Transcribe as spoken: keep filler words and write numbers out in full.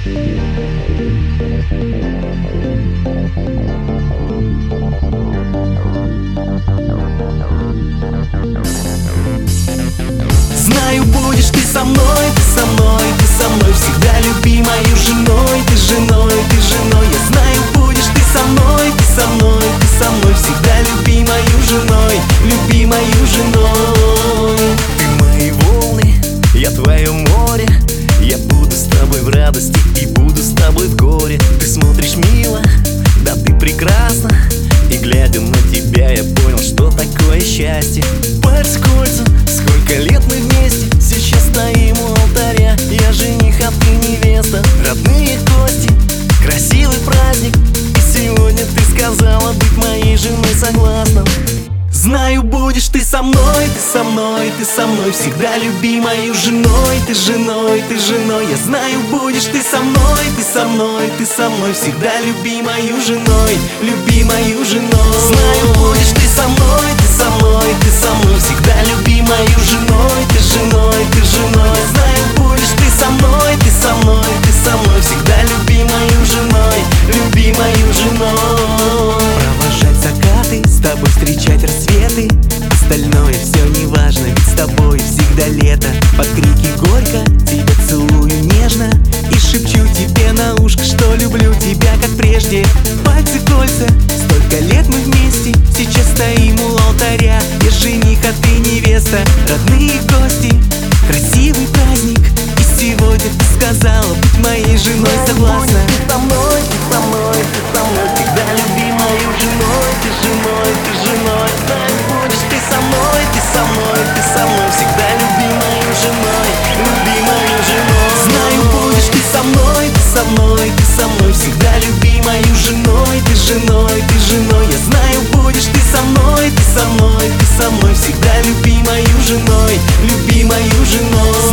Знаю, будешь ты со мной, ты со мной, ты со мной всегда любимою женой, ты женой, ты женой. Я знаю, будешь ты со мной, ты со мной, ты со мной всегда любимою женой, любимою женой. Ты мои волны, я твое море, я буду с тобой в радости и буду с тобой в горе. Ты смотришь мило, да ты прекрасна, и глядя на тебя я понял, что такое счастье. Пальцы к кольцу, сколько лет мы вместе, сейчас стоим у алтаря. Я жених, а ты невеста, родные гости, красивый праздник. И сегодня ты сказала быть моей женой, согласна. Знаю, будешь ты со мной, ты со мной, ты со мной всегда любимою женой, ты женой, ты женой. Я знаю, будешь ты со мной, ты со мной, ты со мной всегда любимою женой, любимою женой. Знаю, будешь ты со мной, ты со мной, ты со мной всегда любимою женой, ты женой, ты женой. Я знаю, будешь ты со мной, ты со мной, ты со мной всегда любимою женой, любимою женой. Провожать закаты, с тобой встречать рассветы, остальное все не важно, ведь с тобой всегда лето. Под крики горько тебя целую нежно и шепчу тебе на ушко, что люблю тебя как прежде. Пальцы, кольца, столько лет мы вместе, сейчас стоим у алтаря. Я жених, а ты невеста, родные гости, красивый праздник. И сегодня ты сказала быть моей женой, согласна. Ты со мной, ты со мной, ты со мной всегда любимою женой, ты женой, ты женой. Знаю, будешь ты со мной, ты со мной, ты со мной всегда любимою женой, любимою женой. Знаю, будешь ты со мной, ты со мной, ты со мной всегда любимою женой, ты женой, ты женой. Я знаю, будешь ты со мной, ты со мной, ты со мной всегда любимою женой, любимою женой.